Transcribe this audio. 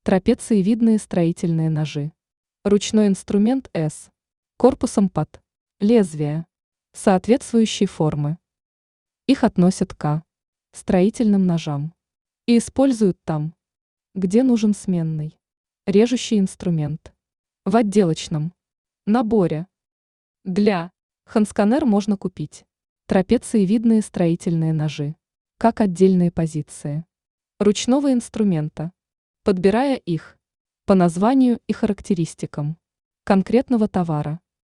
Трапециевидные строительные ножи. Ручной инструмент С. Корпусом под лезвие соответствующей формы. Их относят к строительным ножам и используют там, где нужен сменный режущий инструмент. В отделочном наборе для Хансканер можно купить трапециевидные строительные ножи как отдельные позиции ручного инструмента, подбирая их по названию и характеристикам конкретного товара.